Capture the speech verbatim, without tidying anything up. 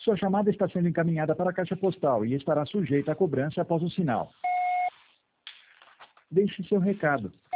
Sua chamada está sendo encaminhada para a caixa postal e estará sujeita à cobrança após o sinal. Deixe seu recado.